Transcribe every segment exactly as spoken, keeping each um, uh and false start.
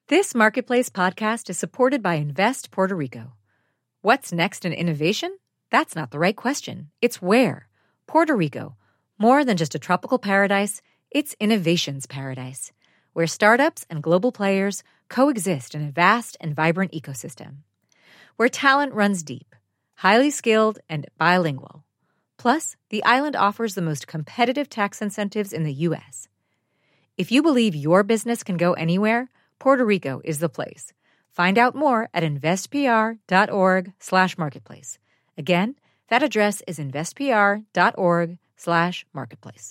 This Marketplace podcast is supported by Invest Puerto Rico. What's next in innovation? That's not the right question. It's where. Puerto Rico. More than just a tropical paradise, it's innovation's paradise, where startups and global players coexist in a vast and vibrant ecosystem. Where talent runs deep, highly skilled, and bilingual. Plus, the island offers the most competitive tax incentives in the U S. If you believe your business can go anywhere, Puerto Rico is the place. Find out more at investpr.org slash marketplace. Again, that address is investpr.org slash marketplace.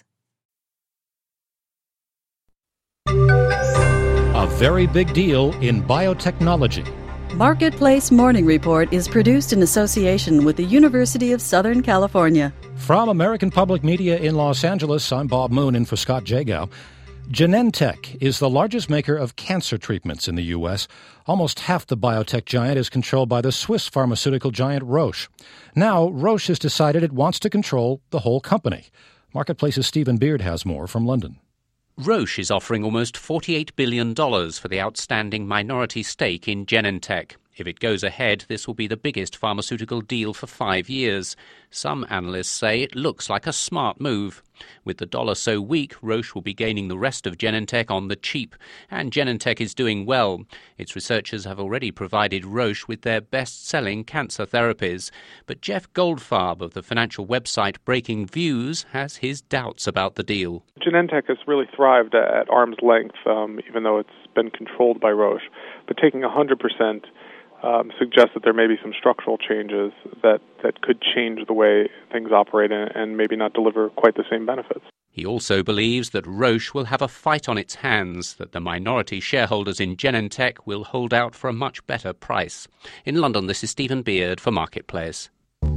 A very big deal in biotechnology. Marketplace Morning Report is produced in association with the University of Southern California. From American Public Media in Los Angeles, I'm Bob Moon in for Scott Jagow. Genentech is the largest maker of cancer treatments in the U S. Almost half the biotech giant is controlled by the Swiss pharmaceutical giant Roche. Now, Roche has decided it wants to control the whole company. Marketplace's Stephen Beard has more from London. Roche is offering almost forty-eight billion dollars for the outstanding minority stake in Genentech. If it goes ahead, this will be the biggest pharmaceutical deal for five years. Some analysts say it looks like a smart move. With the dollar so weak, Roche will be gaining the rest of Genentech on the cheap. And Genentech is doing well. Its researchers have already provided Roche with their best-selling cancer therapies. But Jeff Goldfarb of the financial website Breaking Views has his doubts about the deal. Genentech has really thrived at arm's length, um, even though it's been controlled by Roche. But taking one hundred percent Um, suggests that there may be some structural changes that, that could change the way things operate and, and maybe not deliver quite the same benefits. He also believes that Roche will have a fight on its hands, that the minority shareholders in Genentech will hold out for a much better price. In London, this is Stephen Beard for Marketplace.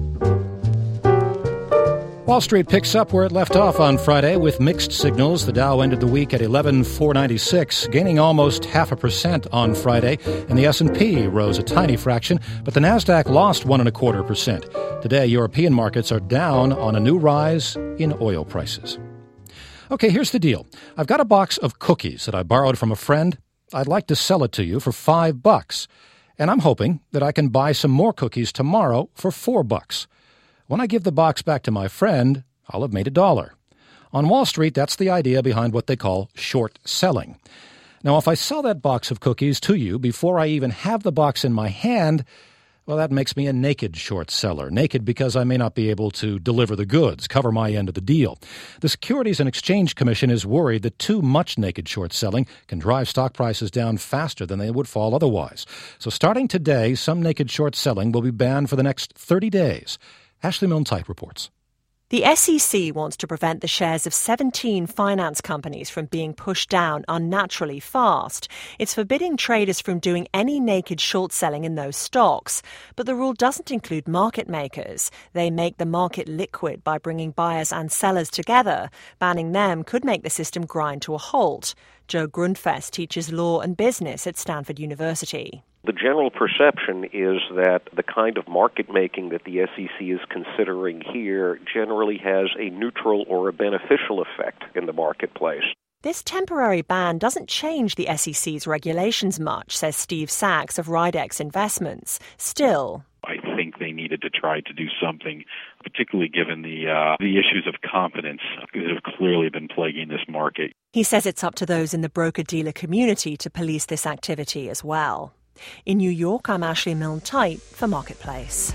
Wall Street picks up where it left off on Friday with mixed signals. The Dow ended the week at eleven thousand four hundred ninety-six, gaining almost half a percent on Friday, and the S and P rose a tiny fraction, but the Nasdaq lost one and a quarter percent. Today, European markets are down on a new rise in oil prices. Okay, here's the deal. I've got a box of cookies that I borrowed from a friend. I'd like to sell it to you for five bucks, and I'm hoping that I can buy some more cookies tomorrow for four bucks. When I give the box back to my friend, I'll have made a dollar. On Wall Street, that's the idea behind what they call short selling. Now, if I sell that box of cookies to you before I even have the box in my hand, well, that makes me a naked short seller. Naked because I may not be able to deliver the goods, cover my end of the deal. The Securities and Exchange Commission is worried that too much naked short selling can drive stock prices down faster than they would fall otherwise. So starting today, some naked short selling will be banned for the next thirty days. Ashley Milne-Type reports. The S E C wants to prevent the shares of seventeen finance companies from being pushed down unnaturally fast. It's forbidding traders from doing any naked short selling in those stocks. But the rule doesn't include market makers. They make the market liquid by bringing buyers and sellers together. Banning them could make the system grind to a halt. Joe Grundfest teaches law and business at Stanford University. The general perception is that the kind of market making that the S E C is considering here generally has a neutral or a beneficial effect in the marketplace. This temporary ban doesn't change the S E C's regulations much, says Steve Sachs of Ridex Investments. Still, I think they needed to try to do something, particularly given the uh, the issues of confidence that have clearly been plaguing this market. He says it's up to those in the broker-dealer community to police this activity as well. In New York, I'm Ashley Milne-Type for Marketplace.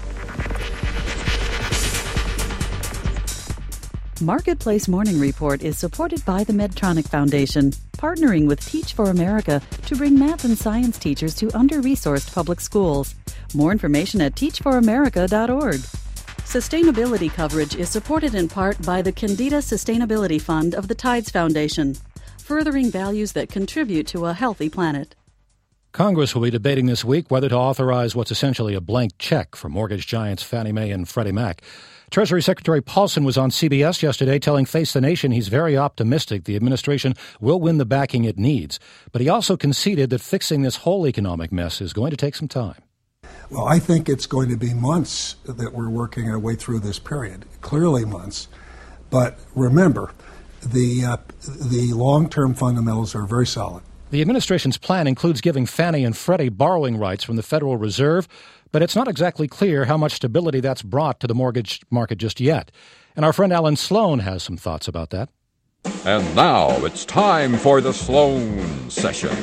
Marketplace Morning Report is supported by the Medtronic Foundation, partnering with Teach for America to bring math and science teachers to under-resourced public schools. More information at teach for america dot org. Sustainability coverage is supported in part by the Candida Sustainability Fund of the Tides Foundation, furthering values that contribute to a healthy planet. Congress will be debating this week whether to authorize what's essentially a blank check for mortgage giants Fannie Mae and Freddie Mac. Treasury Secretary Paulson was on C B S yesterday telling Face the Nation he's very optimistic the administration will win the backing it needs. But he also conceded that fixing this whole economic mess is going to take some time. Well, I think it's going to be months that we're working our way through this period, clearly months. But remember, the uh, the long-term fundamentals are very solid. The administration's plan includes giving Fannie and Freddie borrowing rights from the Federal Reserve, but it's not exactly clear how much stability that's brought to the mortgage market just yet. And our friend Alan Sloan has some thoughts about that. And now it's time for the Sloan Sessions.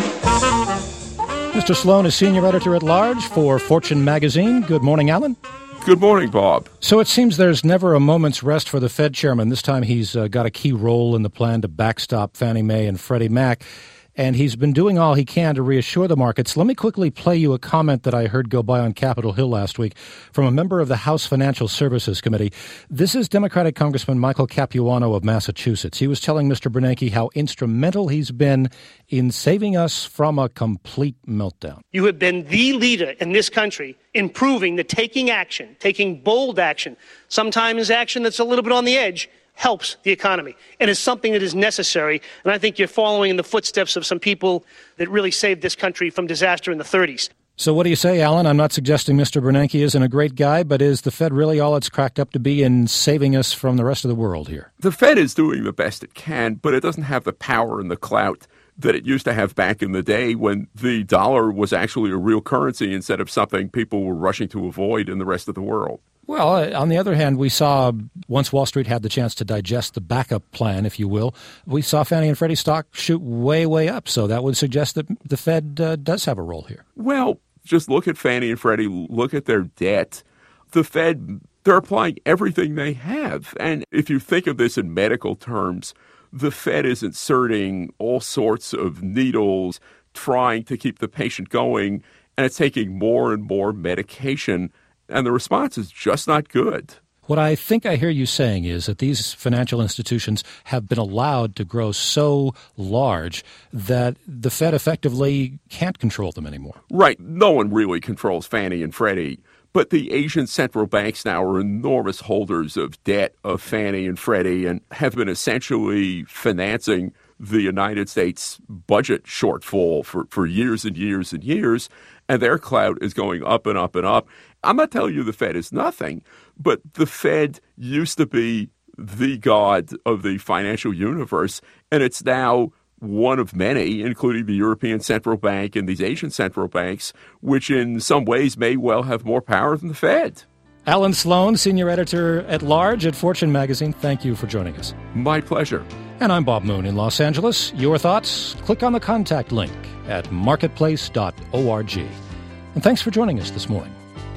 Mister Sloan is senior editor-at-large for Fortune magazine. Good morning, Alan. Good morning, Bob. So it seems there's never a moment's rest for the Fed chairman. This time he's uh, got a key role in the plan to backstop Fannie Mae and Freddie Mac, and he's been doing all he can to reassure the markets. Let me quickly play you a comment that I heard go by on Capitol Hill last week from a member of the House Financial Services Committee. This is Democratic Congressman Michael Capuano of Massachusetts. He was telling Mister Bernanke how instrumental he's been in saving us from a complete meltdown. You have been the leader in this country in proving that taking action, taking bold action, sometimes action that's a little bit on the edge, helps the economy and is something that is necessary. And I think you're following in the footsteps of some people that really saved this country from disaster in the thirties. So what do you say, Alan? I'm not suggesting Mister Bernanke isn't a great guy, but is the Fed really all it's cracked up to be in saving us from the rest of the world here? The Fed is doing the best it can, but it doesn't have the power and the clout that it used to have back in the day when the dollar was actually a real currency instead of something people were rushing to avoid in the rest of the world. Well, on the other hand, we saw, once Wall Street had the chance to digest the backup plan, if you will, we saw Fannie and Freddie stock shoot way, way up. So that would suggest that the Fed uh, does have a role here. Well, just look at Fannie and Freddie, look at their debt. The Fed, they're applying everything they have. And if you think of this in medical terms, the Fed is inserting all sorts of needles, trying to keep the patient going, and it's taking more and more medication. And the response is just not good. What I think I hear you saying is that these financial institutions have been allowed to grow so large that the Fed effectively can't control them anymore. Right. No one really controls Fannie and Freddie. But the Asian central banks now are enormous holders of debt of Fannie and Freddie and have been essentially financing the United States budget shortfall for, for years and years and years, and their clout is going up and up and up. I'm not telling you the Fed is nothing, but the Fed used to be the god of the financial universe, and it's now one of many, including the European Central Bank and these Asian central banks, which in some ways may well have more power than the Fed. Alan Sloan, senior editor-at-large at Fortune magazine, thank you for joining us. My pleasure. And I'm Bob Moon in Los Angeles. Your thoughts? Click on the contact link at marketplace dot org. And thanks for joining us this morning.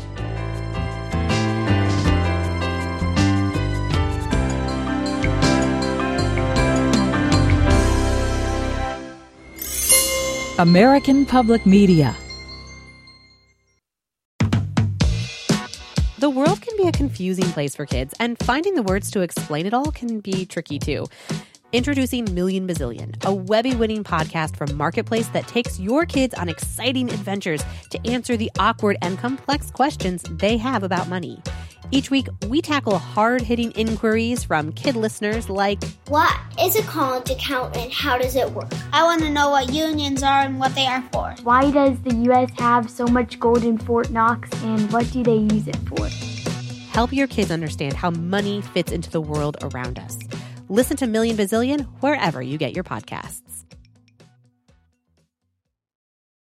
American Public Media. The world can be a confusing place for kids, and finding the words to explain it all can be tricky too. Introducing Million Bazillion, a Webby-winning podcast from Marketplace that takes your kids on exciting adventures to answer the awkward and complex questions they have about money. Each week, we tackle hard-hitting inquiries from kid listeners like, what is a college account and how does it work? I want to know what unions are and what they are for. Why does the U S have so much gold in Fort Knox and what do they use it for? Help your kids understand how money fits into the world around us. Listen to Million Bazillion wherever you get your podcasts.